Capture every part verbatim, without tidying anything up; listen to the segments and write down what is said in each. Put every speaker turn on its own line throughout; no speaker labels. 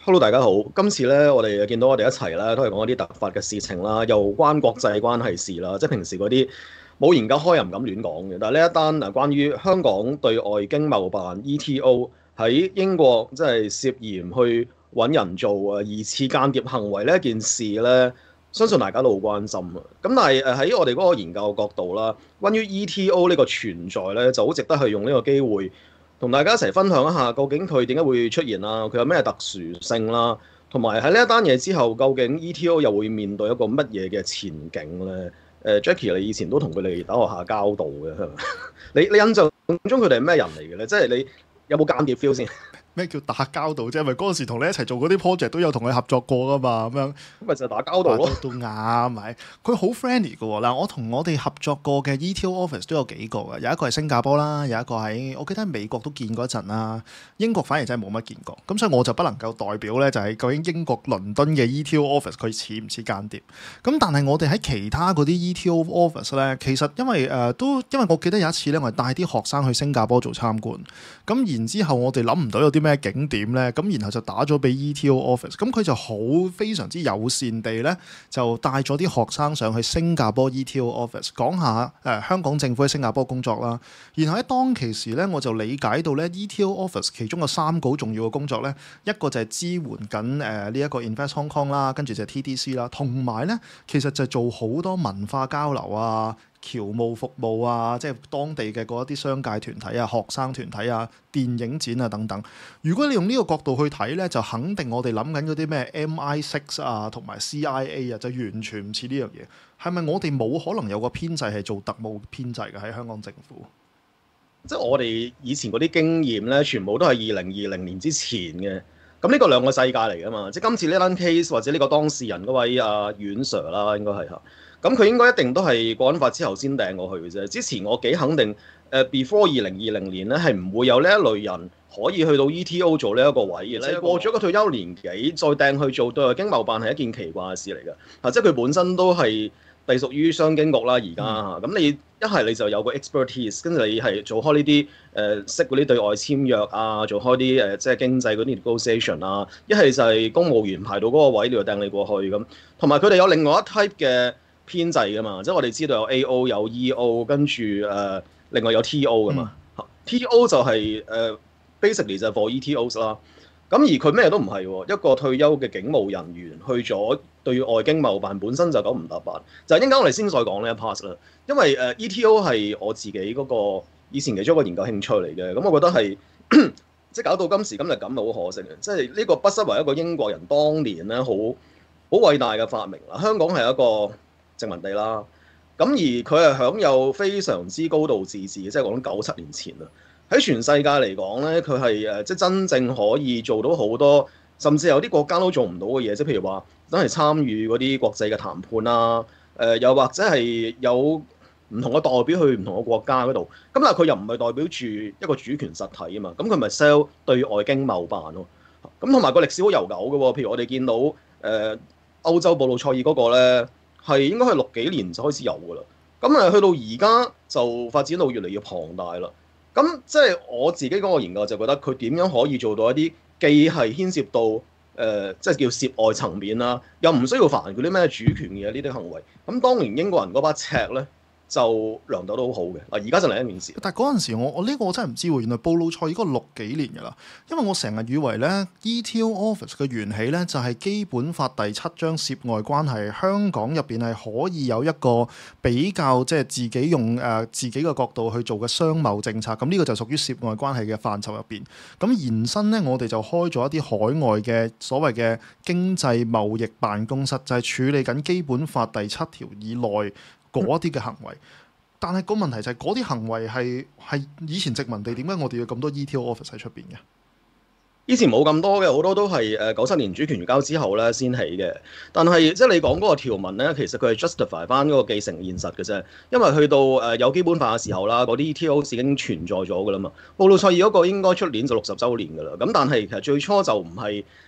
Hello，大家好。今次咧，我哋見到我哋一齊咧，都係講一啲突發嘅事情啦，又關國際關係事啦，即係平時嗰啲冇研究開又唔敢亂講嘅。但係呢一單啊，關於香港對外經貿辦 E T O 喺英國即係涉嫌去揾人做啊疑似間諜行為呢一件事咧，相信大家都好關心啊。咁但係誒喺我哋嗰個研究角度啦，關於 E T O 呢個存在咧，就好值得去用呢個機會，同大家一齊分享一下，究竟佢點解會出現啦？佢有咩特殊性啦？同埋喺呢一單嘢之後，究竟 E T O 又會面對一個乜嘢嘅前景咧？誒、uh,，Jackie，你以前都同佢哋打過下交道嘅，你你印象中佢哋係咩人嚟嘅咧？即係你有冇間諜 feel 先？
咩叫打交道啫？因為嗰陣時同你一齊做嗰啲 project 都有同佢合作過噶嘛，咁樣
咁咪就係打交道咯。
都啱，咪佢好 friendly 嘅喎。嗱，我同我哋合作過嘅 E T O office 都有幾個嘅，有一個係新加坡啦，有一個喺我記得喺美國都見過一陣啦。英國反而真係冇乜見過，咁所以我就不能夠代表咧，就係究竟英國倫敦嘅 E T O office 佢似唔似間諜？咁但係我哋喺其他嗰啲 E T O office 咧，其實因為誒、呃、都因為我記得有一次咧，我係帶啲學生去新加坡做參觀，咁然之後我哋諗唔到有啲咩景點咧。咁然後就打咗俾 E T O office，咁佢就好非常之友善地咧，就帶咗啲學生上去新加坡 E T O office 講下誒、呃、香港政府喺新加坡工作啦。然後喺當其時咧，我就理解到咧 E T O office 其中有三個好重要嘅工作咧，一個就係支援緊誒呢一個 Invest Hong Kong 啦，跟住就係 T D C 啦，同埋咧其實就係做好多文化交流啊、僑務服務啊，即係當地嘅嗰一啲商界團體啊、學生團體啊、電影展啊等等。如果你用呢個角度去睇咧，就肯定我哋諗緊嗰啲咩 M I six 啊同埋 C I A 啊，就完全唔似呢樣嘢。係咪我哋冇可能有個編制係做特務編制嘅喺香港政府？
即係我哋以前嗰啲經驗咧，全部都係二零二零年之前嘅。咁呢個兩個世界嚟噶嘛？即係今次呢單 case 或者呢個當事人嗰位阿阮 Sir 啦，應該係嚇。咁佢應該一定都係國安法之後先掟過去嘅啫。之前我幾肯定，誒、uh, before 二零二零年咧係唔會有呢一類人可以去到 E T O 做呢一個位嘅。即係過咗個退休年紀，再掟去做對外經貿辦係一件奇怪嘅事嚟㗎。啊，即係佢本身都係隸屬於商經局啦，而家嚇。咁、嗯、你一係你就有個 expertise，跟住你係做開呢啲誒識嗰啲對外簽約啊，做開啲誒、呃、即係經濟嗰啲 negotiation 啊。一係就係公務員排到嗰個位，你就掟你過去咁。同埋佢哋有另外一 type 嘅編制噶嘛，即係我哋知道有 A O 有 E O， 跟住誒、呃、另外有 T O 噶嘛。嗯、T O 就係、是、誒、呃、basically 就係 for E T Os 啦。咁而佢咩都唔係喎，一個退休嘅警務人員去咗對外經貿辦，本身就九唔搭八。就係應該我哋先再講呢一 part 啦。因為誒、呃、E T O 係我自己嗰個以前其中一個研究興趣嚟嘅，咁我覺得係即係搞到今時今日咁，好可惜嘅。即係呢個不失為一個英國人當年咧好好偉大嘅發明啦。香港係一個殖民地啦，咁而佢係享有非常之高度自治嘅，即係講九七年前啦。喺全世界嚟講咧，佢係誒即係真正可以做到好多，甚至有啲國家都做唔到嘅嘢，即係譬如話真係參與嗰啲國際嘅談判啦，誒、呃、又或者係有唔同嘅代表去唔同嘅國家嗰度，咁但係佢又唔係代表住一個主權實體啊嘛，咁佢咪 sell 對外經貿辦咯，咁同埋個歷史好悠久嘅喎，譬如我哋見到誒、呃、歐洲布魯塞爾嗰個咧。係應該係六幾年就開始有㗎啦，咁誒去到而家就發展到越嚟越龐大啦。咁即係我自己嗰個研究就覺得佢點樣可以做到一啲既係牽涉到誒、呃、即係叫涉外層面啦，又唔需要煩嗰啲咩主權嘅呢啲行為。咁當年英國人嗰把尺咧就量度都好好嘅。嗱，而家就另一件事。
但係嗰陣時我我呢個我真係唔知喎，原來布魯塞爾嗰個六幾年㗎啦。因為我成日以為咧 E T O office 嘅緣起咧就係基本法第七章涉外關係，香港入邊係可以有一個比較即係自己用誒、呃、自己嘅角度去做嘅商貿政策。咁呢個就屬於涉外關係嘅範疇入邊。咁延伸咧，我哋就開咗一啲海外嘅所謂嘅經濟貿易辦公室，就係、是、處理緊基本法第七條以內嗰啲嘅行為，但係個問題就係嗰啲行為係係以前殖民地，點解我哋要咁多 E T O office 喺出邊嘅？
以前冇咁多嘅，好多都係誒九七年主權移交之後咧先起嘅。但係即係你講嗰個條文咧，其實佢係 justify 翻嗰個繼承現實嘅啫。因為去到誒有基本法嘅時候啦，嗰啲 E T O 已經存在咗㗎啦嘛。布魯塞爾嗰個應該出年就六十週年㗎啦。咁但係其實最初就唔係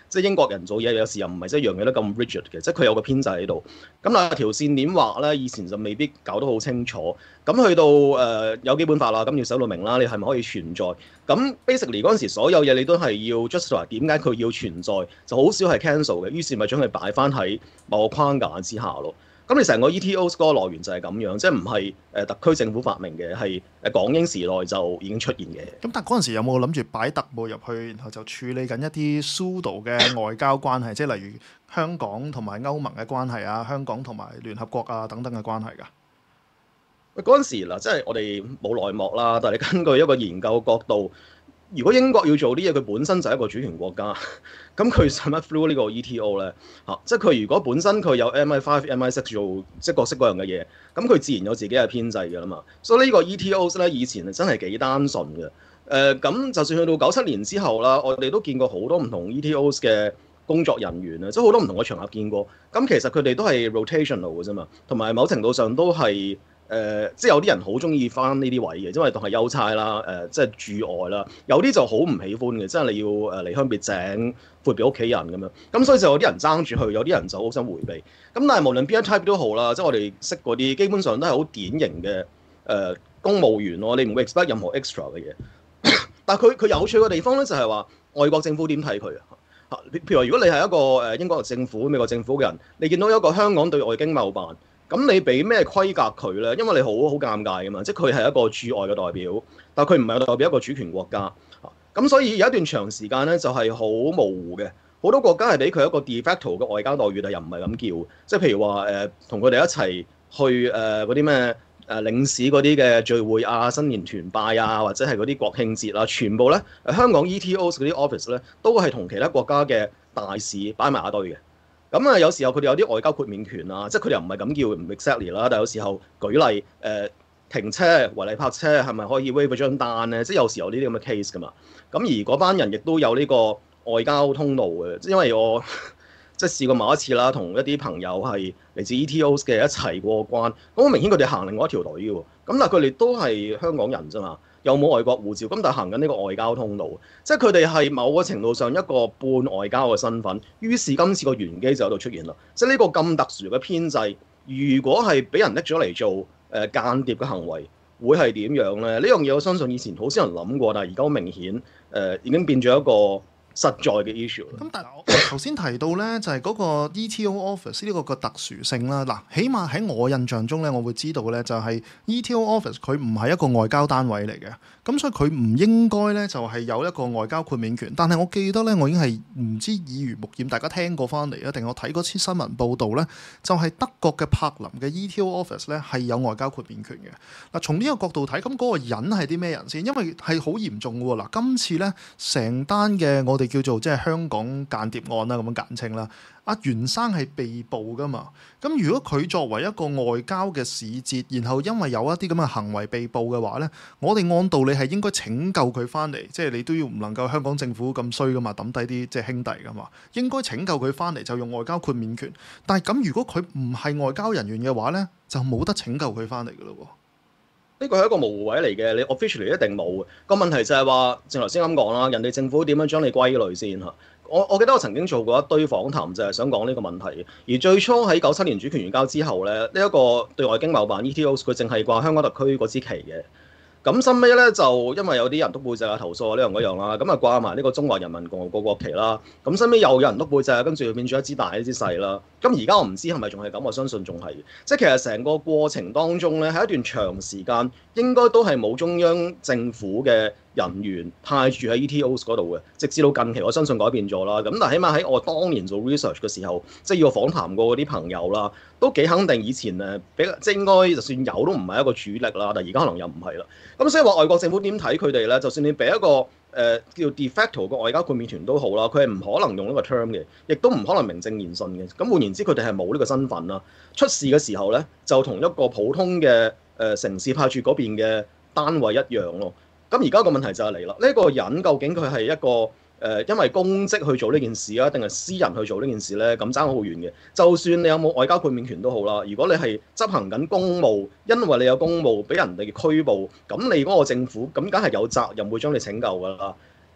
即係英國人做嘢有時又唔係即係樣嘢都咁 rigid 嘅，即係佢有個編制喺度。咁但係條線點畫咧，以前就未必搞得好清楚。咁去到誒、呃、有基本法啦，咁要寫到明啦，你係咪可以存在？咁 basically 嗰陣時所有嘢你都係要 justify 點解佢要存在，就好少係 cancel 嘅。於是咪將佢擺翻喺某個框架之下咯。咁你成個 E T O 嗰個來源就係咁樣，即係唔係誒特區政府發明嘅，係誒港英時代就已經出現嘅。
咁但係嗰陣時有冇諗住擺特務入去，然後就處理緊一啲 pseudo 嘅外交關係，即係例如香港同埋歐盟嘅關係啊，香港同埋聯合國啊等等嘅關係㗎？
喂，嗰陣時嗱，即係我哋冇內幕啦，但係根據一個研究角度，如果英國要做啲嘢，佢本身就係一個主權國家，咁佢使乜 through 呢個 E T O 咧？嚇、啊，即係佢如果本身佢有 M I five、M I six 做即係各式各樣嘅嘢，咁佢自然有自己嘅編制㗎啦嘛。所以呢個 E T O 咧以前真係幾單純嘅。誒、呃，咁就算去到九七年之後啦，我哋都見過好多唔同 E T O 嘅工作人員啊，即係好多唔同嘅場合見過。咁其實佢哋都係 rotational 嘅啫嘛，同埋某程度上都係。誒、呃，即係有啲人好中意翻呢啲位嘅，因為當係優差啦，誒、呃，即係駐外啦。有啲就好唔喜歡嘅，即係你要誒離鄉別井，闊別屋企人咁樣。咁所以就有啲人爭住去，有啲人就好想迴避。咁但係無論邊一 type 都好啦，即係我哋識嗰啲，基本上都係好典型嘅誒、呃、公務員咯。你唔會 expect 任何 extra 嘅嘢。但係佢佢有趣嘅地方咧，就係話外國政府點睇佢啊？嚇，譬如話，如果你係一個誒英國政府、美國政府嘅人，你見到一個香港對外經貿辦。咁你俾咩規格佢咧？因為你好好尷尬噶嘛，即係佢係一個駐外嘅代表，但係佢唔係代表一個主權國家。咁所以有一段長時間咧，就係好模糊嘅。好多國家係俾佢一個 de facto 嘅外交待遇，但又唔係咁叫。即係譬如話誒，同佢哋一齊去誒嗰啲咩誒領事嗰啲嘅聚會啊、新年團拜啊，或者係嗰啲國慶節啊，全部咧香港 E T O 嗰啲 office 咧，都係同其他國家嘅大使擺埋一堆嘅。咁啊，有時候佢哋有啲外交豁免權啊，即係佢哋又唔係咁叫唔 exactly 啦，但係有時候舉例誒、呃、停車違例泊車係咪可以 waive 張單咧？即係有時候有呢啲咁嘅 case 噶嘛。咁而嗰班人亦都有呢個外交通道嘅，即係因為我即係試過某一次啦，同一啲朋友係嚟自 E T O 嘅一齊過關，咁好明顯佢哋行另外一條隊嘅喎，咁但係佢哋都係香港人啫嘛。有冇外國護照？咁但係行緊呢個外交通道，即係佢哋係某個程度上一個半外交嘅身份。於是今次個玄機就喺度出現啦。即係呢個咁特殊嘅編制，如果係俾人拎咗嚟做誒、呃、間諜嘅行為，會係點樣咧？呢樣嘢我相信以前好少人諗過，但係而家好明顯誒、呃、已經變咗一個實在嘅 issue。
咁但係我頭先提到咧，就係、是、嗰個 E T O Office 呢個個特殊性啦。嗱，起碼喺我印象中咧，我會知道咧，就係 E T O Office 佢唔係一個外交單位嚟嘅，咁所以佢唔應該咧就係有一個外交豁免權。但係我記得咧，我已經係唔知耳濡目染，大家聽過翻嚟啊，定我睇嗰次新聞報導咧，就係、是、德國嘅柏林嘅 E T O Office 咧係有外交豁免權嘅。嗱，從呢個角度睇，咁嗰個人係啲咩人先？因為係好嚴重嘅喎。嗱，今次咧成單嘅我哋叫做即係香港間諜案啦，咁樣簡稱啦。阿袁生係被捕噶嘛？咁如果佢作為一個外交嘅使節，然後因為有一啲咁嘅行為被捕嘅話咧，我哋按道理係應該拯救佢翻嚟，即係你都要唔能夠香港政府咁衰噶嘛，抌低啲即係兄弟噶嘛，應該拯救佢翻嚟就用外交豁免權。但係咁如果佢唔係外交人員嘅話咧，就冇得拯救佢翻嚟噶咯喎。
呢個係一個模糊位嚟嘅，你 officially 一定冇嘅。個問題就係話，正頭先咁講啦，人哋政府點樣將你歸類先嚇？我我記得我曾經做過一堆訪談，就係想講呢個問題。而最初喺九七年主權移交之後咧，呢、這、一個對外經貿辦 E T O 佢淨係掛香港特區嗰支旗嘅。咁收尾咧就因為有啲人督背脊啊、投訴啊呢樣嗰樣啦，咁啊掛埋呢個中華人民共和國國旗啦。咁收尾又有人督背脊，跟住變咗一支大一支細啦。咁而家我唔知係咪仲係咁，我相信仲係。即係其實成個過程當中咧，喺一段長時間應該都係冇中央政府嘅人員派駐喺 E T O 嗰度嘅，直至到近期我相信改變咗啦。咁但係起碼喺我當年做 research 嘅時候，即係要訪談過嗰啲朋友啦，都幾肯定以前誒比即係應該就算有都唔係一個主力啦，但係而家可能又唔係啦。咁所以話外國政府點睇佢哋咧？就算你俾一個誒、呃、叫 de facto 個外交豁免權都好啦，佢係唔可能用呢個 term 嘅，亦都唔可能名正言順嘅。咁換言之，佢哋係冇呢個身份啦。出事嘅時候咧，就同一個普通嘅誒、呃、城市派駐嗰邊嘅單位一樣咯。咁而家個問題就係嚟啦，呢、這個人究竟佢係一個誒、呃、因為公職去做呢件事啊，定係私人去做呢件事咧？咁爭好遠嘅。就算你有冇外交豁免權都好啦，如果你係執行緊公務，因為你有公務俾人哋拘捕，咁你嗰個政府咁梗係有責任會將你拯救㗎啦。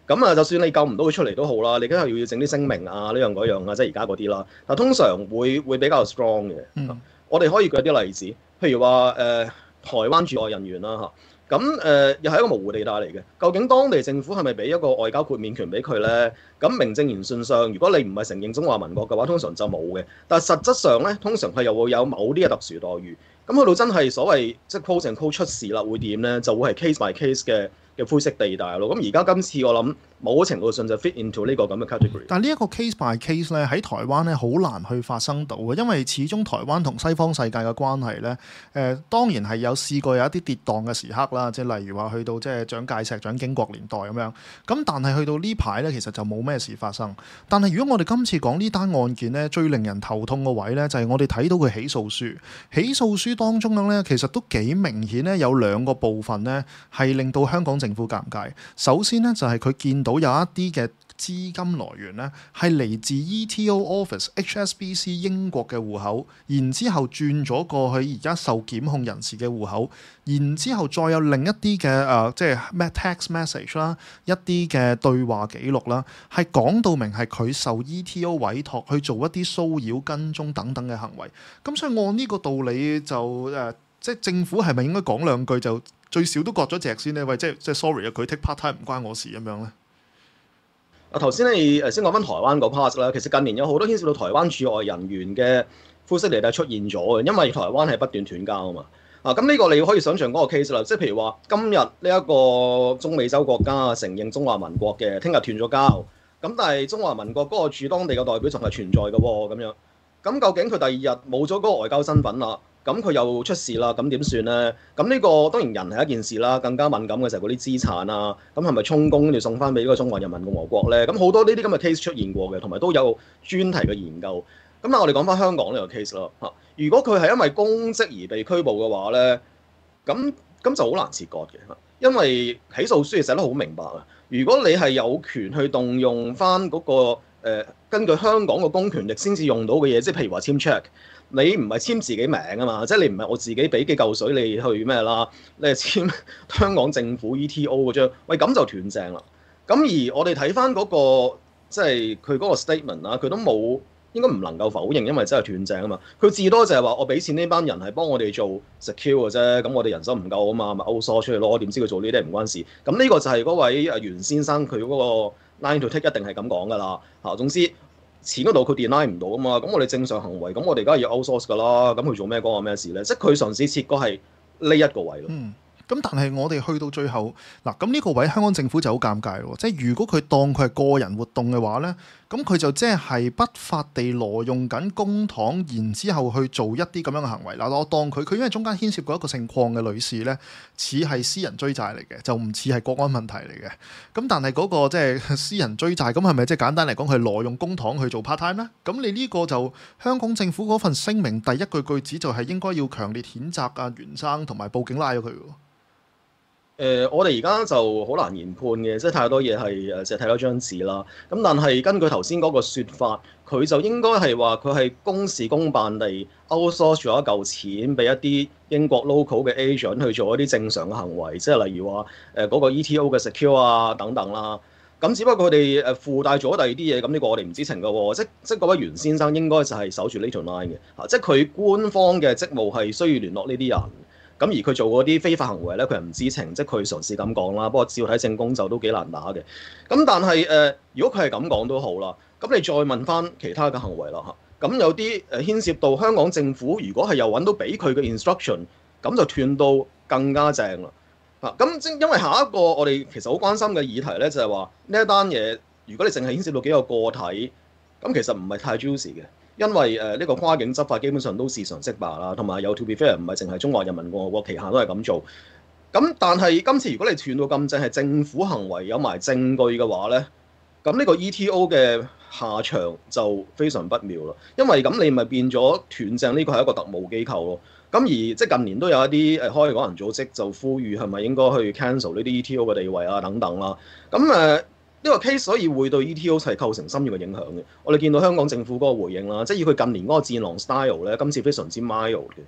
咁啊，就算你救唔到佢出嚟都好啦，你梗係要整啲聲明啊，呢樣嗰樣啊，即係而家嗰啲啦。但通常會會比較 strong 嘅。
嗯、
我哋可以舉啲例子，譬如話誒、呃、台灣駐外人員啦嚇，咁、啊、誒、呃、又係一個模糊地帶嚟嘅。究竟當地政府係咪俾一個外交豁免權俾佢咧？咁名正言順上，如果你唔係承認中華民國嘅話，通常就冇嘅。但係實質上咧，通常佢又會有某啲嘅特殊待遇。咁去到真係所謂即係 quote and quote 出事啦，會點咧？就會係 case by case 嘅嘅灰色地帶咯。咁而家今次我諗某程度上就 fit into 呢個咁嘅 category。
但係呢一個 case by case 咧喺台灣咧好難去發生到嘅，因為始終台灣同西方世界嘅關係咧，誒、呃、當然係有試過有一啲跌宕嘅時刻啦，即係例如話去到即係蔣介石、蔣經國年代咁樣。咁但係去到呢排咧，其實就冇咩事發生。但係如果我哋今次講呢單案件咧，最令人頭痛嘅位咧，就係我哋睇到嘅起訴書。起訴書當中咧，其實都幾明顯咧，有兩個部分咧係令到香港政府尷尬。首先咧，就係佢見到有一啲嘅資金來源咧係嚟自 E T O Office H S B C 英國嘅戶口，然之後轉咗過去而家受檢控人士嘅戶口，然之後再有另一啲嘅誒，即係咩 text message 啦，一啲嘅對話記錄啦，係講到明係佢受 E T O 委託去做一啲騷擾、跟蹤等等嘅行為。咁所以按呢個道理就誒、呃，即係政府係咪應該講兩句就最少都割咗隻先呢？喂，即係即係 sorry 啊，佢 take part time 唔關我事咁樣咧。
啊，頭先你誒先講翻台灣嗰 part 啦，其實近年有好多牽涉到台灣駐外人員嘅灰色地帶出現咗嘅，因為台灣係不斷斷交啊嘛。啊，咁呢個你可以想象嗰個 case 啦，即係譬如話今日呢一個中美洲國家承認中華民國嘅，聽日斷咗交，咁但係中華民國嗰個駐當地嘅代表仲係存在嘅喎，咁樣，咁究竟佢第二日冇咗嗰個外交身份啦？咁佢又出事啦，咁點算咧？咁呢個當然人係一件事啦，更加敏感嘅就係嗰啲資產啊，咁係咪充公要送翻俾呢個中華人民共和國咧？咁好多呢啲咁嘅 case 出現過嘅，同埋都有專題嘅研究。咁但係我哋講翻香港呢個 case 啦，嚇，如果佢係因為公職而被拘捕嘅話咧，咁咁就好難切割嘅，因為起訴書係寫得好明白啊。如果你係有權去動用翻嗰個、呃、根據香港嘅公權力先至用到嘅嘢，即係譬如話簽 check。你唔係簽自己名啊嘛，即係你唔係我自己俾幾嚿水你去咩啦，你係簽香港政府 E T O 嗰張，喂咁就斷正啦。咁而我哋睇翻嗰個即係佢嗰個 statement 啊，佢都冇應該唔能夠否認，因為真係斷正啊嘛。佢至多就係話我俾錢呢班人係幫我哋做 secure 嘅啫，咁我哋人手唔夠啊嘛，咪 outsource 出去咯。點知佢做呢啲唔關事。咁呢個就係嗰位阿袁先生佢嗰個 line to take 一定係咁講㗎啦。嚇，總之。錢嗰度佢 deny 唔到啊嘛，咁我哋正常行為，咁我哋梗係要 outsource 㗎啦，咁佢做咩關我咩事咧？即係佢嘗試切割係呢一個位咯。
嗯，咁但係我哋去到最後嗱，咁呢個位香港政府就好尷尬喎，即係如果佢當佢係個人活動嘅話咧，咁佢就即係不法地挪用緊公帑，然之後去做一啲咁樣嘅行為。嗱，我當佢佢因為中間牽涉過一個姓鄺嘅女士咧，似係私人追債嚟嘅，就唔似係國安問題嚟嘅。咁但係嗰個即係私人追債，咁係咪即係簡單嚟講，佢挪用公帑去做 part time 咧？咁你呢個就香港政府嗰份聲明第一句句子就係應該要強烈譴責啊袁生，同埋報警拉咗佢喎。
誒、呃，我哋而家就好難研判嘅，即係太多嘢係誒，淨係睇多張紙啦。咁但係根據頭先嗰個説法，佢就應該係話佢係公事公辦地 outsource 咗一嚿錢俾一啲英國 local 嘅 agent 去做一啲正常嘅行為，即係例如話誒嗰個 E T O 嘅 secure 啊等等啦。咁只不過佢哋誒附帶咗第二啲嘢，咁呢個我哋唔知情㗎喎。即即嗰位袁先生應該就係守住呢條 line 嘅，嚇，即係佢官方嘅職務係需要聯絡呢啲人。咁而佢做嗰啲非法行為咧，佢係唔知情，即係佢嘗試咁講啦。不過照睇證供就都幾難打嘅。咁但係誒、呃，如果佢係咁講都好啦，咁你再問翻其他嘅行為啦嚇。咁有啲誒牽涉到香港政府，如果係又揾到俾佢嘅 instruction，咁就斷到更加正啦。嚇，咁即因為下一個我哋其實好關心嘅議題咧，就係話呢一單嘢，如果你淨係牽涉到幾個個體，咁其實唔係太 juicy 嘅。因為誒呢、呃這個跨境執法基本上都是常識罷啦，同埋有 to be fair 唔係淨係中華人民共和國旗下都係咁做。咁但係今次如果你斷到咁正係政府行為有埋證據嘅話咧，咁呢個 E T O 嘅下場就非常不妙啦。因為咁你咪變咗斷正呢個係一個特務機構咯。咁而即係近年都有一啲誒開港人組織就呼籲係咪應該去 cancel 呢啲 E T O 嘅地位啊等等啦。咁誒。呃呢個 case 所以會對 E T O 係構成深遠嘅影響嘅。我哋見到香港政府嗰個回應啦，即係以佢近年嗰個戰狼 style 咧，今次非常之 mild 嘅。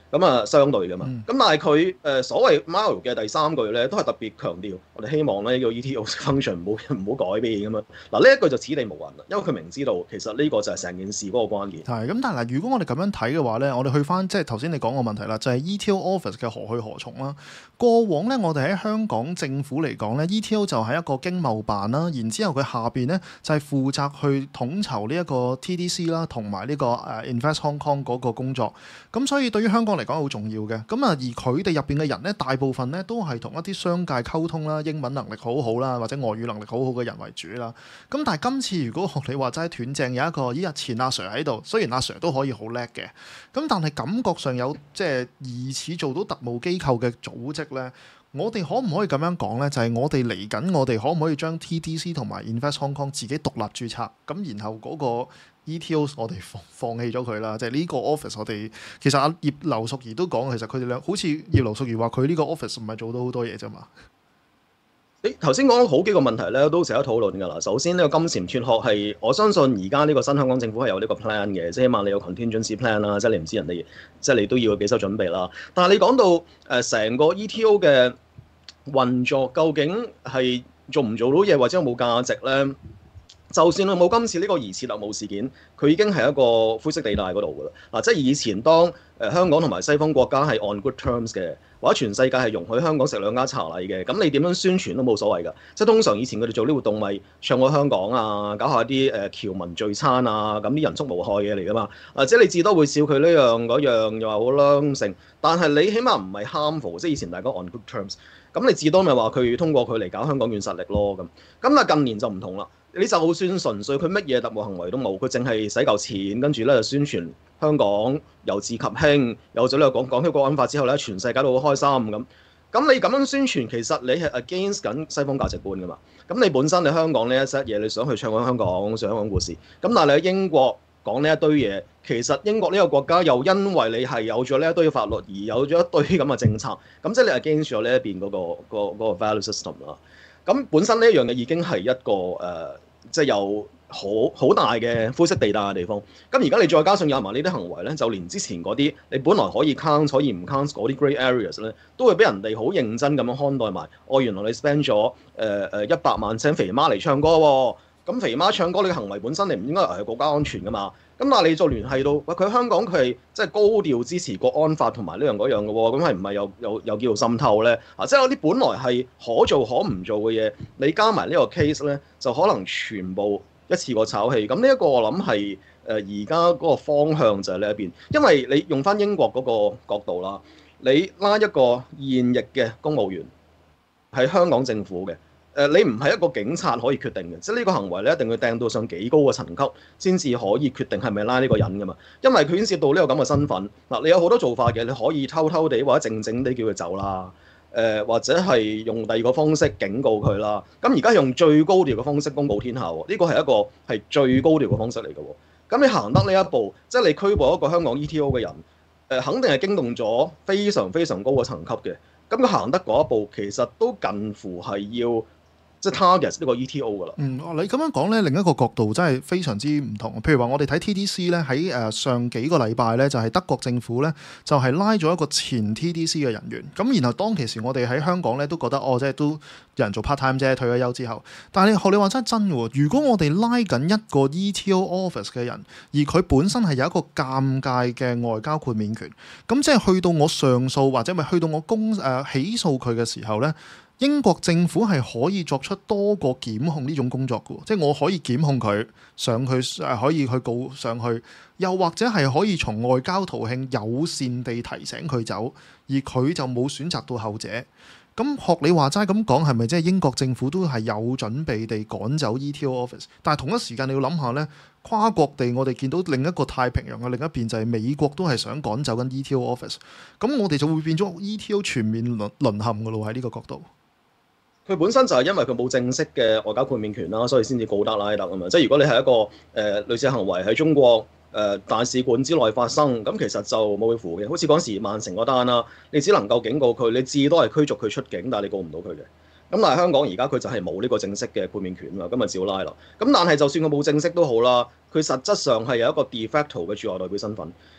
咁啊相對噶嘛。咁、
嗯、
但係佢誒所謂 Mario 嘅第三句咧，都係特別強調我哋希望咧呢個 E T O function 唔好唔好改變咁樣。嗱呢一句就此地無銀啦，因為佢明知道其實呢個就係成件事嗰個關鍵。
係咁，但係如果我哋咁樣睇嘅話咧，我哋去翻即係頭先你講個問題啦，就係、是、E T O Office 嘅何去何從啦。過往咧，我哋喺香港政府嚟講咧 ，E T O 就係一個經貿辦啦，然之後佢下邊咧就係、是、負責去統籌呢一個 T D C 啦，同埋呢個誒 Invest Hong Kong 嗰個工作。咁所以對於香港嚟講好重要嘅。咁啊，而佢哋入邊嘅人咧，大部分咧都係同一啲商界溝通啦，英文能力好好啦，或者外語能力好好嘅人為主啦。咁但係今次如果學你話齋斷正有一個咦日前阿 Sir 喺度，雖然阿 Sir 都可以好叻嘅，咁但係感覺上有即係疑似做到特務機構嘅組織咧。我哋可唔可以咁樣講呢？就係、是、我哋嚟緊，我哋可唔可以將 T D C 同埋 Invest Hong Kong 自己獨立註冊？咁然後嗰個 E T O 我哋放放棄咗佢啦。即係呢個 office 我哋其實阿葉劉淑儀都講，其實佢哋兩好似葉劉淑儀話佢呢個 office 唔係做到好多嘢啫嘛。
你頭先講好幾個問題咧，都成日討論㗎啦。首先呢個金蟬脫殼係我相信而家呢個新香港政府係有呢個 plan 嘅，即係起碼你有 contingency plan 啦，即係你唔知人哋，即係你都要幾手準備啦。但係你講到誒成、呃、個 E T O 嘅運作究竟係做唔做到嘢，或者有冇價值咧？就算佢冇今次呢個疑似特務事件，佢已經係一個灰色地帶嗰度㗎啦。嗱、啊，即係以前當誒、呃、香港同埋西方國家係 on good terms 嘅，或者全世界係容許香港食兩家茶禮嘅，咁你點樣宣傳都冇所謂㗎。即係通常以前佢哋做啲活動咪唱過香港啊，搞下啲誒僑民聚餐啊，咁啲人畜無害嘢嚟㗎嘛。啊，即係你至多會笑佢呢樣嗰樣又話好啦咁成，但係你起碼唔係 harmful，即係以前大家 on good terms，咁你至多咪話佢通過佢嚟搞香港軟實力咯咁。咁但係近年就唔同啦。你就算純粹佢乜嘢特務行為都冇，佢淨係使嚿錢，跟住咧就宣傳香港由治及興，有咗呢個講講起國安法之後咧，全世界都好開心咁。咁你咁樣宣傳，其實你係 against 緊西方價值觀噶嘛？咁你本身你香港呢一 set 嘢，你想去唱講香港、上香港故事，咁但係你喺英國講呢一堆嘢，其實英國呢個國家又因為你係有咗呢一堆法律而有咗一堆咁嘅政策，咁即係你係 against 咗呢一邊嗰、嗰個、嗰個嗰、嗰個 value system 啦。咁本身呢一樣嘢已經係一個誒、呃，即係有好好大嘅灰色地帶嘅地方。咁而家你再加上有埋呢啲行為咧，就連之前嗰啲你本來可以 count 可以唔 count 嗰啲 grey areas 咧，都會俾人哋好認真咁樣看待埋。哦，原來你 spend 咗誒誒一百萬請肥媽嚟唱歌喎、哦。咁肥媽唱歌你嘅行為本身你唔應該係國家安全噶嘛？咁但係你再聯繫到，喂佢香港佢係即係高調支持國安法同埋呢樣嗰樣嘅喎，咁係唔係又又又叫做滲透咧？啊，即係有啲本來係可做可唔做嘅嘢，你加埋呢個 case 咧，就可能全部一次過炒氣。咁呢一個我諗係誒而家嗰個方向就係呢一邊，因為你用翻英國嗰個角度啦，你拉一個現役嘅公務員係香港政府嘅。誒、呃，你唔係一個警察可以決定嘅，即係呢個行為你一定要掟到上幾高嘅層級，先至可以決定係咪拉呢個人噶嘛。因為佢牽涉到呢個咁嘅身份，嗱，你有好多做法嘅，你可以偷偷地或者靜靜地叫佢走啦，誒、呃，或者係用第二個方式警告佢啦。咁而家用最高調嘅方式公佈天下喎，呢個係一個係最高調嘅方式嚟嘅喎。咁你行得呢一步，即係你拘捕一個香港 E T O 嘅人，誒、呃，肯定係驚動咗非常非常高嘅層級嘅。咁佢行得嗰一步，其實都近乎係要。即係 target 呢個 E T O 㗎啦。
嗯，你咁樣講咧，另一個角度真係非常之唔同。譬如話，我哋睇 T D C 咧，喺誒上幾個禮拜咧，就係、是、德國政府咧，就係、是、拉咗一個前 T D C 嘅人員。咁然後當其時，我哋喺香港咧都覺得，哦，即係都有人做 part time 啫，退咗休之後。但係學你話真係真喎，如果我哋拉緊一個 E T O office 嘅人，而佢本身係有一個尷尬嘅外交豁免權，咁即係去到我上訴或者咪去到我公誒、呃、起訴佢嘅時候咧。英國政府係可以作出多個檢控呢種工作嘅，即係我可以檢控佢上去，誒可以去告上去，又或者係可以從外交途徑友善地提醒佢走，而佢就冇選擇到後者。咁學你話齋咁講，係咪即係英國政府都係有準備地趕走 E T O Office？但係同一時間你要諗下呢，跨國地我哋見到另一個太平洋嘅另一邊就係美國都係想趕走緊 E T O Office，咁我哋就會變咗 E T O 全面淪淪陷嘅咯喺呢個角度。
佢本身就係因為佢冇正式嘅外交豁免權啦，所以先至告德拉特啊嘛。即係如果你係一個誒、呃、類似行為喺中國誒、呃、大使館之內發生，咁其實就冇會符嘅。好似嗰時曼城嗰單啦，你只能夠警告佢，你至多係驅逐佢出境，但係你告唔到佢嘅。咁但係香港而家佢就係冇呢個正式嘅豁免權嘛，咁咪照拉啦。咁但係就算佢冇正式都好啦，佢實質上係有一個 de facto 嘅駐外代表身份。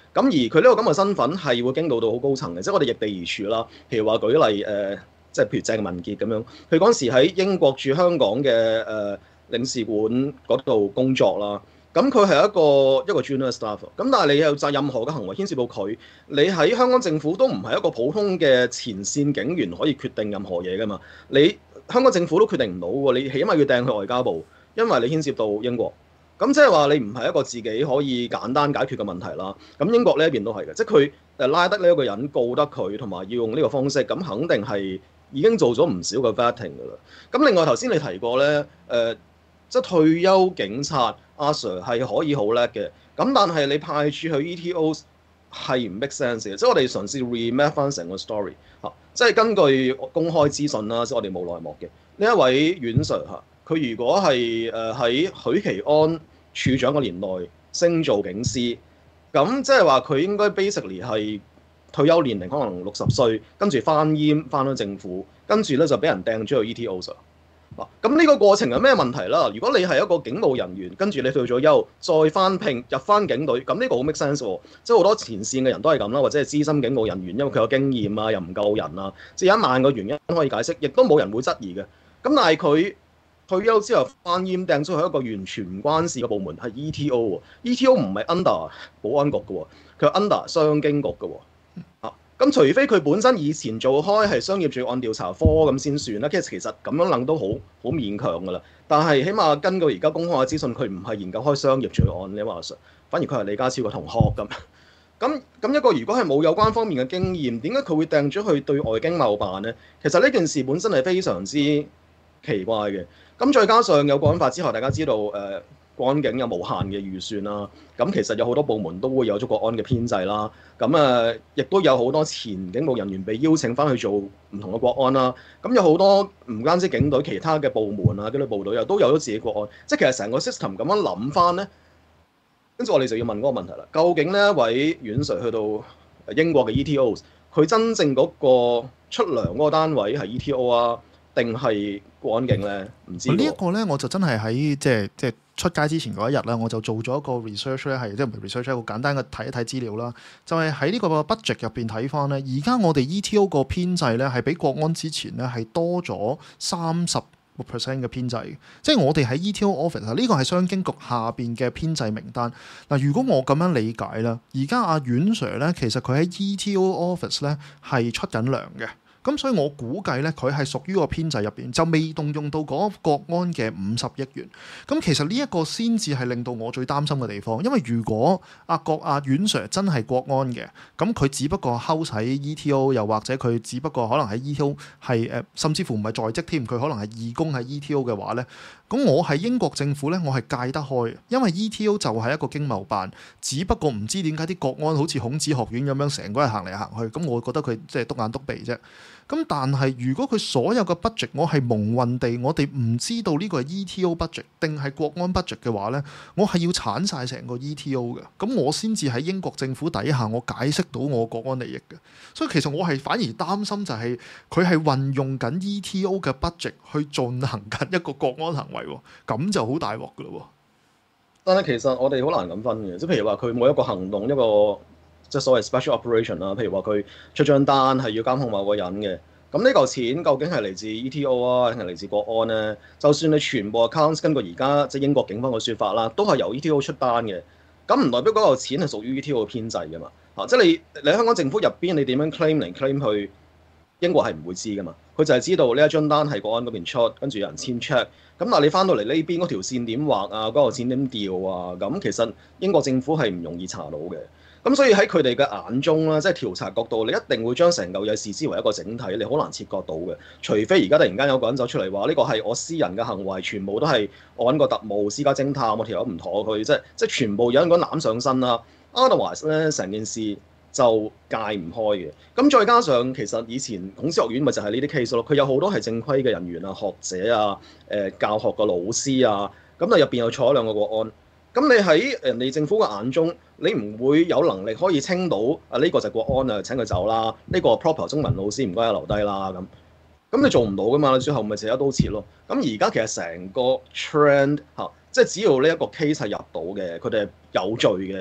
咁而佢呢個咁嘅身份係會經到到好高層嘅，即係我哋易地而處啦。譬如話舉例誒、呃，即係譬如鄭文傑咁樣，佢嗰陣時喺英國駐香港嘅誒、呃、領事館嗰度工作啦。咁佢係一個一個 junior staff，咁但係你有責任何嘅行為牽涉到佢，你喺香港政府都唔係一個普通嘅前線警員可以決定任何嘢噶嘛。你香港政府都決定唔到喎，你起碼要掟去外交部，因為你牽涉到英國。咁即係話你唔係一個自己可以簡單解決嘅問題啦。咁英國呢一邊都係嘅，即係佢誒拉得呢一個人告得佢，同埋要用呢個方式，咁肯定係已經做咗唔少嘅 vetting 噶啦。咁另外頭先你提過咧，誒、呃、即係退休警察阿 Sir 係可以好叻嘅，咁但係你派駐去 E T O 係唔 make sense 嘅。即係我哋嘗試 remap 翻成個 story 嚇，即係根據公開資訊啦，即係我哋冇內幕嘅呢一位阮 Sir 嚇，佢如果係誒喺許其安處長嘅年代升做警司，咁即係話佢應該 basically 係退休年齡可能六十歲，跟住翻閹翻咗政府，跟住咧就俾人掟咗去 E T O 上。嗱，咁呢個過程有咩問題啦？如果你係一個警務人員，跟住你退咗休，再翻聘入翻警隊，咁呢個好 make sense 喎。即係好多前線嘅人都係咁啦，或者係資深警務人員，因為佢有經驗啊，又唔夠人啊，即係有一萬個原因可以解釋，亦都冇人會質疑嘅。咁但係佢退休之後翻閹掟出去一個完全唔關事嘅部門係 E T O 喎 ，E T O 唔係 under 保安局嘅喎，佢係 under 商經局嘅喎。啊，咁除非佢本身以前做開係商業罪案調查科咁先算啦，其實其實咁樣諗都好好勉強㗎啦。但係起碼根據而家公開嘅資訊，佢唔係研究開商業罪案呢話，反而佢係李家超嘅同學咁。咁咁一個如果係冇有關方面嘅經驗，點解佢會掟咗去對外經貿辦呢？其實呢件事本身係非常之奇怪嘅。咁再加上有國安法之後，大家知道誒、呃、國安警有無限嘅預算啦。咁其實有好多部門都會有咗國安嘅編制啦。咁誒亦都有好多前警務人員被邀請翻去做唔同嘅國安啦。咁有好多唔單止警隊，其他嘅部門啊、紀律部隊又都有咗自己國安。即係其實成個 system 咁樣諗翻咧，跟住我哋就要問嗰個問題啦。究竟呢一位阮 Sir 去到英國嘅 E T O， 佢真正嗰個出糧嗰個單位係 E T O 啊？定係國安警咧？唔知呢
一個咧，我就真係喺即係即係出街之前嗰一日咧，我就做咗一個 research 咧，係即係唔係 research 一個簡單嘅睇一睇資料啦。就係喺呢個 budget 入邊睇翻咧，而家我哋 E T O 個編制咧係比國安之前咧係多咗三十個 percent 嘅編制。即係我哋喺 E T O office 呢個係商經局下邊嘅編制名單。嗱，如果我咁樣理解啦，而家阿阮 Sir 咧，其實佢喺 E T O office 咧係出緊糧嘅。咁所以我估計咧，佢係屬於個編制入邊，就未動用到嗰國安嘅五十億元。咁其實呢一個先至係令到我最擔心嘅地方，因為如果阿國阿阮 Sir 真係國安嘅，咁佢只不過 house 喺 E T O， 又或者佢只不過可能喺 E T O 係誒，甚至乎唔係在職添，佢可能係義工喺 E T O 嘅話咧，咁我係英國政府咧，我係戒得開，因為 E T O 就係一個經貿辦，只不過唔知點解啲國安好似孔子學院咁樣成個日行嚟行去，咁我覺得佢即係篤眼篤鼻啫。咁但係如果佢所有嘅 budget 我係蒙混地，我哋唔知道呢個係 E T O budget 定係國安 budget 嘅話咧，我係要剷晒成個 E T O 嘅，咁我先至喺英國政府底下我解釋到我國安利益嘅。所以其實我係反而擔心就係佢係運用緊 E T O 嘅 budget 去進行緊一個國安行為，咁就好大鑊噶咯。
但係其實我哋好難咁分嘅，即係譬如話佢每一個行動一個。即係所謂 special operation 啦，譬如話佢出張單係要監控某個人嘅，咁呢嚿錢究竟係嚟自 E T O 啊，定係嚟自國安咧？就算你全部 accounts 根據而家即係英國警方嘅説法啦，都係由 E T O 出單嘅，咁唔代表嗰嚿錢係屬於 E T O 嘅編制㗎嘛？嚇、啊，即係你你香港政府入邊你點樣 claim 嚟 claim 去，英國係唔會知㗎嘛？佢就係知道呢一張單係國安嗰邊出，跟住有人簽 check，咁但係你翻到嚟呢邊嗰條線點畫啊，嗰嚿錢點調啊，咁其實英國政府係唔容易查到嘅。咁所以喺佢哋嘅眼中啦，即係調查角度，你一定會將成嚿嘢視之為一個整體，你好難切割到嘅。除非而家突然間有個人走出嚟話呢個係我私人嘅行為，全部都係我揾個特務私家偵探，我條友唔妥佢，即係即係全部有人講攬上身啦。Otherwise 咧，成件事就戒唔開嘅。咁再加上其實以前孔子學院咪就係呢啲 case 咯，佢有好多係正規嘅人員啊、學者啊、誒、呃、教學嘅老師啊，咁啊入邊又坐咗兩個國安。咁你喺人哋政府嘅眼中，你唔會有能力可以清到啊呢、這個就係國安啊，請佢走啦。呢、這個 proper 中文老師唔該留低啦咁。咁你做唔到噶嘛？你最後咪就一刀切咯。咁而家其實成個 trend 嚇、啊，即係只要呢一個 case 係入到嘅，佢哋係有罪嘅，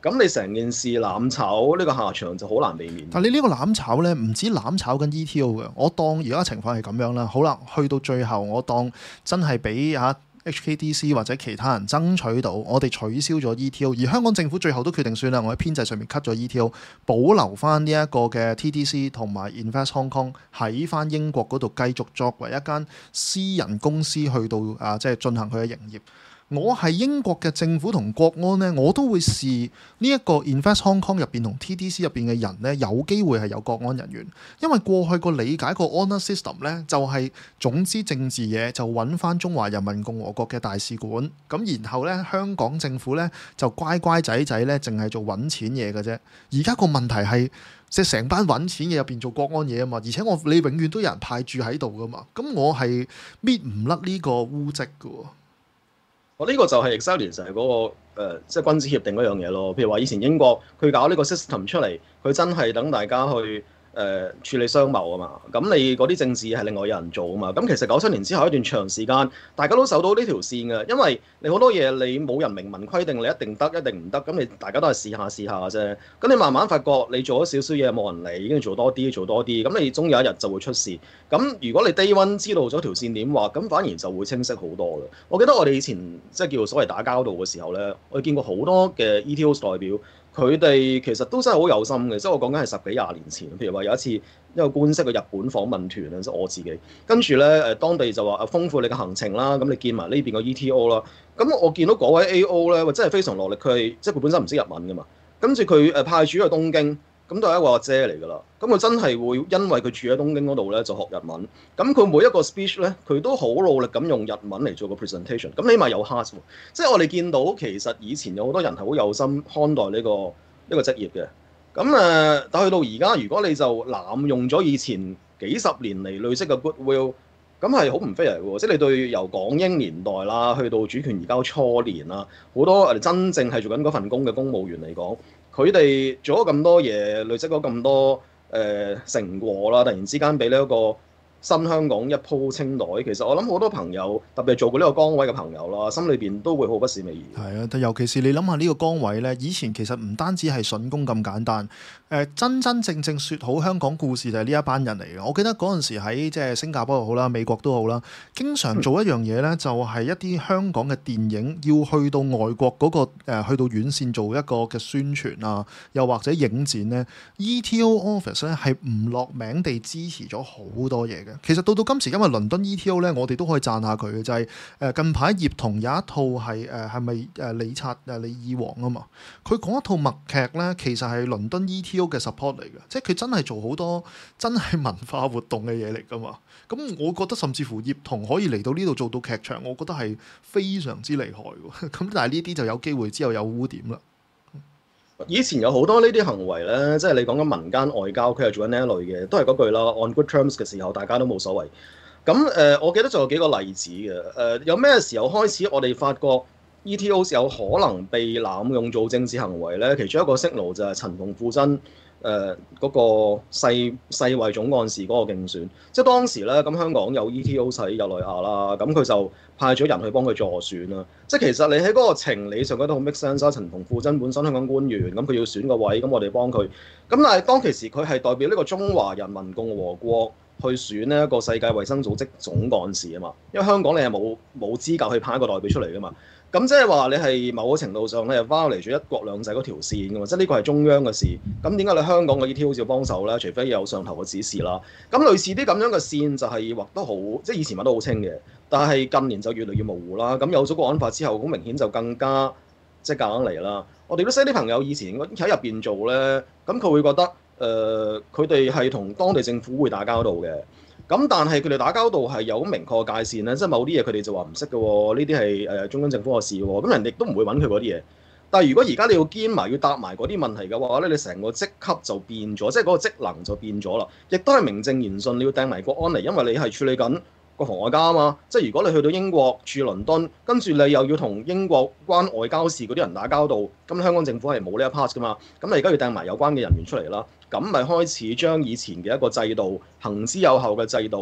咁你成件事攬炒呢個下場就好難避免。
但你呢個攬炒呢，唔止攬炒緊 E T O 嘅，我當而家情況係咁樣啦。好啦，去到最後我當真係俾啊 H K D C 或者其他人爭取到，我哋取消咗 E T O， 而香港政府最後都決定算啦，我喺編制上面 cut 咗 E T O， 保留翻呢一個嘅 T D C 同埋 Invest Hong Kong 喺翻英國嗰度繼續作為一間私人公司去到啊，即係進行佢嘅營業。我係英國嘅政府同國安呢，我都會視呢一個 Invest Hong Kong 入邊同 T D C 入邊嘅人呢，有機會係有國安人員，因為過去個理解個 honour system 呢，就係、是、總之政治嘢就揾翻中華人民共和國嘅大使館，咁然後呢，香港政府呢，就乖乖仔仔呢，淨係做揾錢嘢嘅啫。而家個問題係即係成班揾錢嘢入邊做國安嘢啊嘛，而且我你永遠都有人派駐喺度噶嘛，咁我係搣唔甩呢個污跡嘅喎。
我呢個就係 exactly 就係嗰個誒，即係君子協定嗰樣嘢咯。譬如話以前英國佢搞呢個 system 出嚟，佢真係等大家去誒、呃、處理商貿啊嘛。咁你嗰啲政治係另外有人做啊嘛。咁其實九七年之後一段長時間，大家都守到呢條線嘅，因為你好多嘢你冇人明文規定你一定得一定唔得，咁你大家都係試下試下啫。咁你慢慢發覺你做咗少少嘢冇人理，跟住做多啲做多啲，咁你終有一日就會出事。咁如果你 day one 知道咗條線點畫，咁反而就會清晰好多啦。我記得我哋以前即係叫做所謂打交道嘅時候咧，我哋見過好多嘅 E T O 代表。佢哋其實都真係好有心嘅，即係我講緊係十幾廿年前，譬如話有一次一個官式嘅日本訪問團啊，即係我自己，跟住咧誒當地就話啊豐富你嘅行程啦，咁你見埋呢邊個 E T O 啦，咁我見到嗰位 A O 咧，真係非常落力，佢係即係佢本身唔識日文噶嘛，跟住佢誒派駐去東京。咁都係一個阿姐嚟㗎啦，咁佢真係會因為佢住喺東京嗰度咧就學日文，咁佢每一個 speech 咧佢都好努力咁用日文嚟做個 presentation，咁起碼有 heart 喎，即係我哋見到其實以前有好多人係好有心看待呢個呢個職業嘅，咁誒，但去到而家如果你就濫用咗以前幾十年嚟累積嘅 goodwill，咁係好唔 fair 喎，即係你對由港英年代啦，去到主權移交初年啦，好多誒真正係做緊嗰份工嘅公務員嚟講。佢哋做咗咁多嘢，累積咗咁多誒、呃、成果啦，突然之間俾呢一個新香港一鋪清袋，其實我諗好多朋友，特別係做過呢個崗位嘅朋友啦，心裏邊都會好不是味兒。
係啊，但尤其是你諗下呢個崗位呢，以前其實唔單止係筍工咁簡單，誒、呃、真真正正説好香港故事就係呢一班人嚟嘅。我記得嗰陣時喺即係新加坡又好啦，美國都好啦，經常做一樣嘢呢，就係一啲香港嘅電影要去到外國嗰、嗰個、呃、去到院線做一個嘅宣傳啊，又或者影展呢 E T O Office 咧係唔落名地支持咗好多嘢嘅。其實到到今時今日倫敦 E T O 咧，我哋都可以讚下佢嘅，就係、是、誒近排葉童有一套係誒係咪誒李察誒李爾王啊嘛？佢講一套默劇咧，其實係倫敦 E T O 嘅 support 嚟嘅，即係佢真係做好多真係文化活動嘅嘢嚟噶嘛。咁我覺得甚至乎葉童可以嚟到呢度做到劇場，我覺得係非常之厲害喎。咁但係呢啲就有機會之後有污點啦。
以前有好多呢啲行為咧，即係你講緊民間外交，佢係做緊呢一類嘅，都係嗰句啦。On good terms 嘅時候，大家都冇所謂。咁誒、呃，我記得仲有幾個例子嘅。誒、呃，有咩時候開始我哋發覺 E T O 有可能被濫用做政治行為咧？其中一個 signal 就係陳馮富珍。誒嗰、呃那個世世衛總幹事嗰個競選，即係當時咧，咁香港有 E T O 喺日內瓦啦，咁佢就派咗人去幫佢助選啦。即係其實你喺嗰個情理上覺得好 make sense 啦。陳馮富珍本身香港官員，咁佢要選個位，咁我哋幫佢。咁但係當其時佢係代表呢個中華人民共和國去選呢一個世界衛生組織總幹事啊嘛，因為香港你係冇冇資格去派一個代表出嚟噶嘛。咁即係話你係某個程度上咧，又翻嚟咗一國兩制嗰條線㗎嘛，即係呢個係中央嘅事。咁點解你香港嘅 E T O 要幫手咧？除非有上頭嘅指示啦。咁類似啲咁樣嘅線就係畫得好，即係以前畫得好清嘅，但係近年就越嚟越模糊啦。咁有咗《國安法》之後，好明顯就更加即係夾硬嚟啦。我哋都識啲朋友以前喺入邊做咧，咁佢會覺得誒，佢哋係同當地政府會打交道嘅。咁但係佢哋打交道係有明確嘅界線咧，即係某啲嘢佢哋就話唔識嘅喎，呢啲係誒中央政府嘅事喎，咁人哋都唔會揾佢嗰啲嘢。但係如果而家你要兼埋要答埋嗰啲問題嘅話咧，你成個職級就變咗，即係嗰個職能就變咗啦。亦都係名正言順你要掟埋國安嚟，因為你係處理緊國防外交啊嘛。即係如果你去到英國駐倫敦，跟住你又要同英國關外交事嗰啲人打交道，咁香港政府係冇呢一 part 噶嘛。咁你而家要掟埋有關嘅人員出嚟啦。咁咪開始將以前嘅一個制度行之有效嘅制度，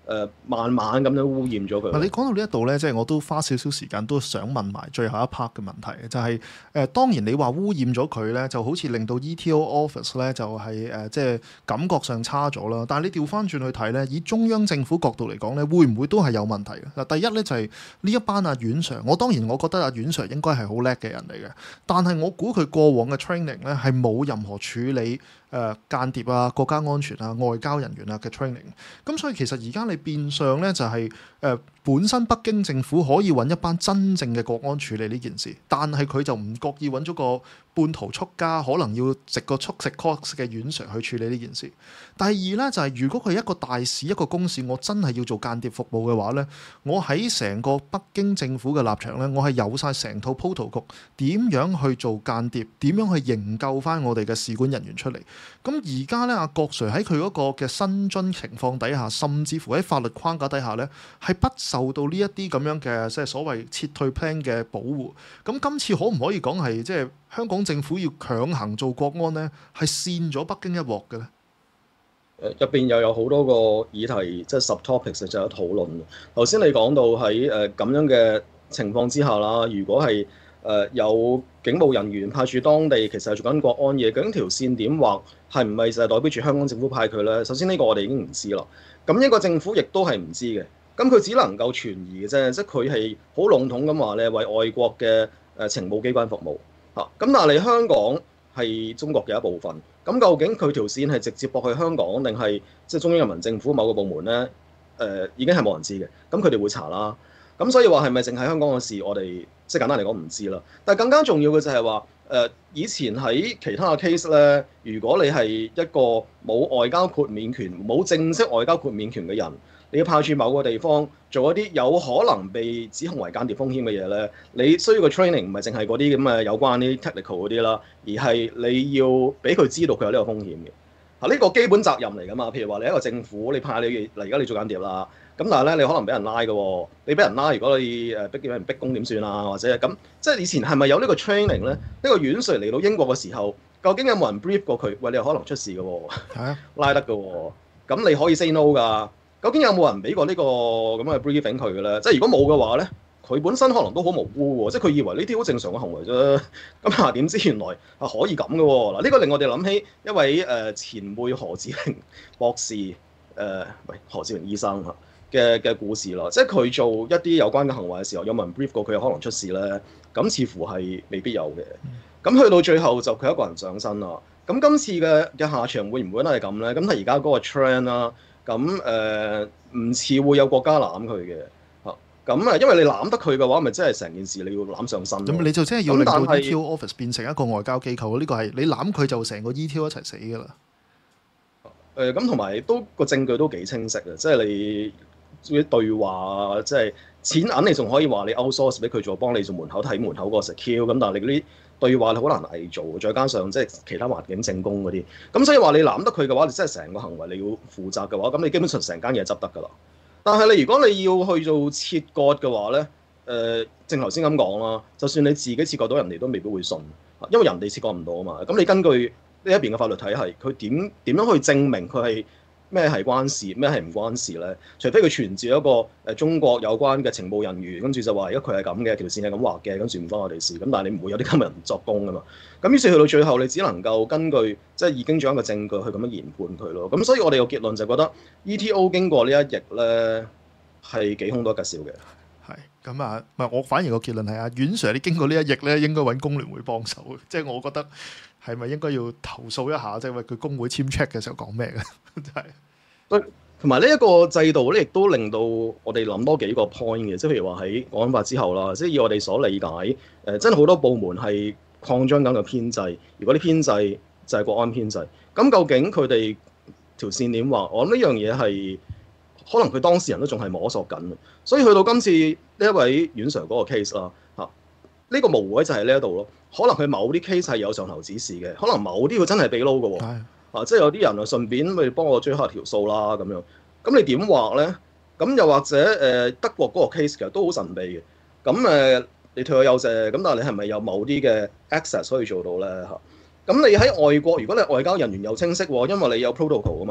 誒慢慢咁樣污染咗佢。
你講到呢一度咧，即係我都花少少時間都想問埋最後一 part 嘅問題，就係、是、誒、呃、當然你話污染咗佢咧，就好似令到 E T O Office 咧就係、是、誒、呃、即係感覺上差咗啦。但係你調翻轉去睇咧，以中央政府角度嚟講咧，會唔會都係有問題嘅？嗱，第一咧就係、是、呢一班阿阮 Sir，我當然我覺得阿阮 Sir 應該係好叻嘅人嚟嘅，但係我估佢過往嘅 training 咧係冇任何處理誒、呃、間諜啊、國家安全啊、外交人員啊嘅 training。咁所以其實而家你變相咧就係、是、誒、呃、本身北京政府可以揾一班真正嘅國安處理呢件事，但係佢就唔覺意揾咗個半途出家，可能要食個速食 course 嘅阮 Sir 去處理呢件事。第二咧就係、是、如果佢係一個大使、一個公使，我真係要做間諜服務嘅話咧，我喺成個北京政府嘅立場咧，我係有晒成套鋪圖局，點樣去做間諜，點樣去營救翻我哋嘅使館人員出嚟。咁而家咧，阿郭 Sir 喺佢嗰個嘅薪津情況底下，甚至乎喺法律框架底下咧，係不受到呢一啲咁樣嘅即係所謂撤退 plan 嘅保護。咁今次可唔可以講係即係香港政府要強行做國安咧，係跣咗北京一鑊嘅咧？
誒入邊又有好多個議題，即係 subtopics 就有討論。頭先你講到喺誒咁樣嘅情況之下啦，如果係誒、呃、有警務人員派駐當地，其實係做緊國安嘢，究竟條線點畫係唔係就係代表住香港政府派佢咧？首先呢個我哋已經唔知啦。咁英國政府亦都係唔知嘅。咁佢只能夠存疑嘅啫，即係佢係好籠統咁話咧，為外國嘅誒情報機關服務嚇。咁但係你香港係中國嘅一部分，咁究竟佢條線係直接駁去香港，定係即係中央人民政府某個部門咧？誒、呃、已經係冇人知嘅，咁佢哋會查啦。咁所以話係咪淨係香港嘅事？我哋即係簡單嚟講唔知啦。但係更加重要嘅就係話誒，以前喺其他嘅 case 咧，如果你係一個冇外交豁免權、冇正式外交豁免權嘅人，你要派駐某個地方做一啲有可能被指控為間諜風險嘅嘢咧，你需要嘅 training 唔係淨係嗰啲咁嘅有關啲 technical 嗰啲啦，而係你要俾佢知道佢有呢個風險嘅。啊，呢個基本責任嚟㗎嘛。譬如話你一個政府，你派你嚟而家你做間諜啦，咁但係咧你可能俾人拉嘅喎，你俾人拉，如果你誒逼叫人逼供點算啊？或者咁，即係以前係咪有呢個 training 咧？呢、呢個阮 Sir 嚟到英國嘅時候，究竟有冇人 brief 過佢？喂，你有可能出事嘅喎，
啊、
拉得嘅喎，咁你可以 say no 㗎。究竟有冇人俾過呢個咁嘅 briefing 佢嘅咧？即係如果冇嘅話咧，佢本身可能都好無辜喎，即係佢以為呢啲好正常嘅行為啫。咁啊點知原來係可以咁嘅喎？嗱，呢個令我哋諗起一位誒、呃、前輩何志榮博士誒，唔、呃、係何志榮醫生嚇嘅嘅故事啦。即係佢做一啲有關嘅行為嘅時候，有冇人 brief 過佢有可能出事咧？咁似乎係未必有嘅。咁去到最後就佢一個人上身啦。咁今次嘅嘅下場會唔會都係咁咧？咁係而家嗰個 trend 啦。咁誒唔似會有國家攬佢嘅嚇，咁啊因為你攬得佢嘅話，咪即係成件事你要攬上身。咁
你就真係要令到 E T O Office 變成一個外交機構，呢個係你攬佢就成個 E T O 一齊死㗎啦。
誒咁同埋都個證據都幾清晰嘅，即係你啲對話，即係錢銀你仲可以話你 outsource 俾佢做，幫你做門口睇門口個 secure，咁但係你嗰啲對話你好難偽造，再加上即係其他環境證供嗰啲，咁所以話你攬得佢嘅話，你真係成個行為你要負責嘅話，咁你基本上成間嘢執得㗎啦。但係你如果你要去做切割嘅話咧，誒、呃，正頭先咁講啦，就算你自己切割到人哋都未必會信，因為人哋切割唔到啊嘛。咁你根據呢一邊嘅法律體系，佢點點樣去證明佢係咩係關事，咩係唔關事咧？除非佢傳召一個誒中國有關嘅情報人員，跟住就話，如果佢係咁嘅條線係咁畫嘅，跟住唔關我哋事。咁但係你唔會有啲咁嘅人作供㗎嘛。咁於是去到最後，你只能夠根據即係已經掌握嘅證據去咁樣研判佢咯。咁所以我哋個結論就覺得 E T O 經過呢一役咧係幾兇多吉少嘅。
係咁啊，唔係我反而個結論係啊，阮 Sir 你經過呢一役咧，應該揾工聯會幫手嘅。即係我覺得係咪應該要投訴一下，即係因為佢工會簽 check 嘅時候講咩嘅，真係。
同埋呢一個制度咧，亦都令到我哋諗多幾個 point 嘅，即係譬如話喺國安法之後啦，即係以我哋所理解，誒、呃、真係好多部門係擴張緊個編制。如果啲編制就係國安編制，咁究竟佢哋條線點畫？我諗呢樣嘢係可能佢當事人都仲係摸索緊。所以去到今次呢一位阮 Sir 嗰個 case 啦，嚇、這、呢個模糊位就係呢一度咯。可能佢某啲 case 係有上頭指示嘅，可能某啲佢真係被撈嘅喎。啊！即係有啲人啊，順便咪幫我追下條數啦咁樣。咁你點畫咧？咁又或者誒、呃、德國嗰個 case 其實都好神秘嘅。咁誒、呃、你退咗休啫，咁但係你係咪有某啲嘅 access 可以做到咧？嚇！咁你喺外國，如果你外交人員又清晰喎，因為你有 protocol 啊嘛。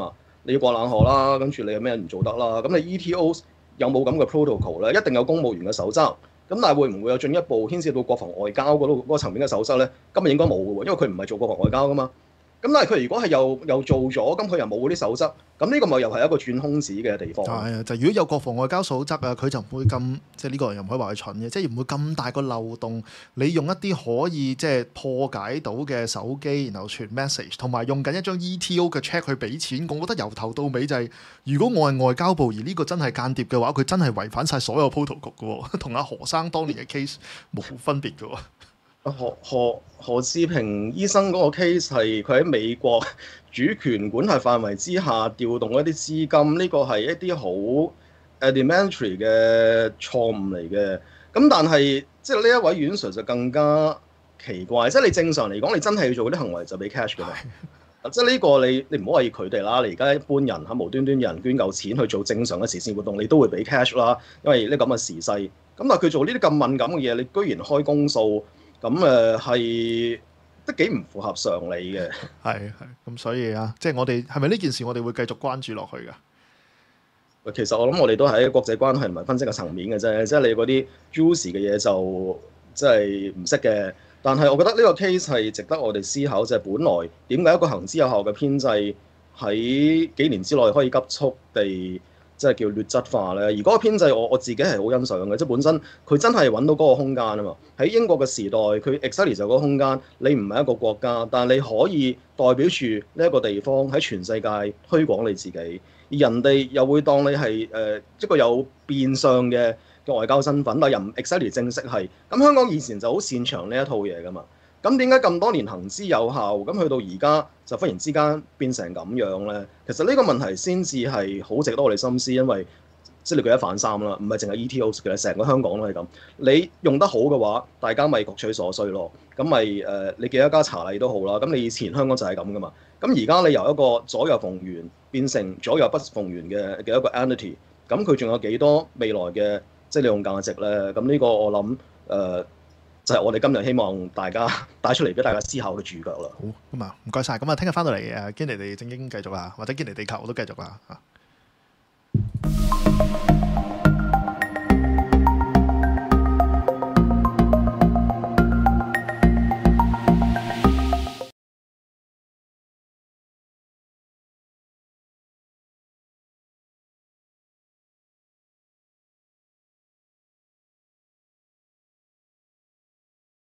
你要過冷河啦，跟住你有咩唔做得啦，咁你 E T O 有冇咁嘅 protocol 咧？一定有公務員嘅守則，咁但係會唔會有進一步牽涉到國防外交嗰度嗰個層面嘅守則咧？今日應該冇嘅喎，因為佢唔係做國防外交噶嘛。咁但係佢如果係又又做咗，咁佢又冇嗰啲守則，咁呢個咪又係一個轉空子嘅地方。
係啊，就如果有國防外交守則啊，佢就唔會咁，即係呢個又唔可以話佢蠢嘅，即係唔會咁大個漏洞。你用一啲可以即係破解到嘅手機，然後傳 message，同埋用緊一張 E T O 嘅 check 去俾錢，我覺得由頭到尾就係、是，如果我係外交部而呢個真係間諜嘅話，佢真係違反晒所有 protocol 嘅喎，同阿何生當年嘅 case 冇分別嘅喎。
何何何志平醫生嗰個 case 係佢喺美國主權管轄範圍之下調動一啲資金，呢個係一啲好 elementary 嘅錯誤嚟嘅。咁但係即係呢一位院 Sir 就更加奇怪，即係你正常嚟講，你真係要做嗰啲行為就俾 cash 嘅嘛。即係呢個你你唔好話要佢哋啦，你而家一般人喺無端端有人捐夠錢去做正常嘅慈善活動，你都會俾 cash 啦，因為呢咁嘅時勢。咁但係佢做呢啲咁敏感嘅嘢，你居然開公訴。咁誒係都幾唔符合常理嘅。
係係咁，所以啊，即係我哋係咪呢件事，我哋會繼續關注落去㗎？
其實我諗我哋都喺國際關係同埋分析嘅層面嘅啫，即係你嗰啲 juicy 嘅嘢就即係唔識嘅。但係我覺得呢個 case 係值得我哋思考，就係本來點解一個行之有效嘅編制喺幾年之內可以急速地即係叫劣質化咧？而嗰個編制我我自己係好欣賞嘅，即係本身佢真係揾到嗰個空間啊嘛。喺英國嘅時代，佢 exactly 就嗰個空間，你唔係一個國家，但係你可以代表住呢一個地方喺全世界推廣你自己，而人哋又會當你係誒、呃、一個有變相嘅嘅外交身份，但又唔 exactly 正式係。咁香港以前就好擅長呢一套嘢噶嘛。咁點解咁多年行之有效，咁去到而家就忽然之間變成咁樣咧？其實呢個問題先至係好值得我哋深思，因為即係你舉一反三啦，唔係淨係 E T O 嘅，成個香港都係咁。你用得好嘅話，大家咪各取所需咯。咁咪誒，你幾多家茶禮都好啦。咁你以前香港就係咁噶嘛。咁而家你由一個左右逢源變成左右不逢源嘅嘅一個 entity，咁佢仲有幾多未來嘅即係利用價值咧？咁呢個我諗誒。呃就係我哋今日希望大家帶出嚟俾大家思考嘅主角啦。
好，咁啊，唔該晒。咁啊，聽日翻到嚟誒，堅尼地正經繼續啦，或者堅尼地球都繼續啦嚇。